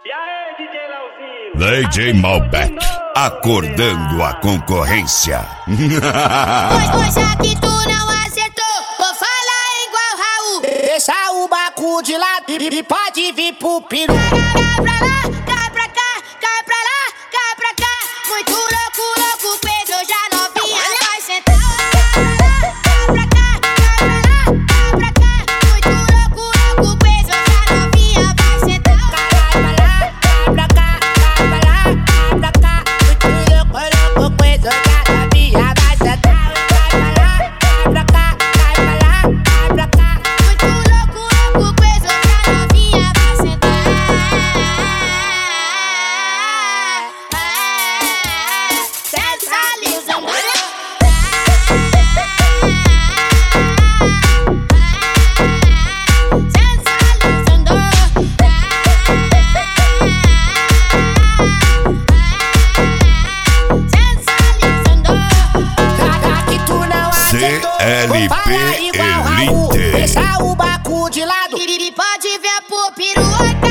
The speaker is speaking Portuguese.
E aí, DJ Leozinho? DJ Malbec, acordando a concorrência. Pois já que tu não acertou, vou falar igual Raul. Deixa o bacu de lado e pode vir pro peru. Cai pra lá, cai pra cá, cai pra lá, cai pra cá. Muito louco, louco, peso já novinha vai sentar. Cai pra cá, cai pra lá, cai pra cá. Muito louco, louco, peso já novinha vai sentar. Cai pra lá, cai pra cá, cai pra lá, cai pra cá. Muito louco, louco, coisa já novinha vai sentar. Cai pra lá, cai pra cá, cai pra lá, cai pra cá. Muito louco, louco, peso já novinha vai sentar. Sensualizando. Que tu não acertou, CLP vou falar igual Raul. Elite. Deixa o bacu de lado E pode ver pro peru.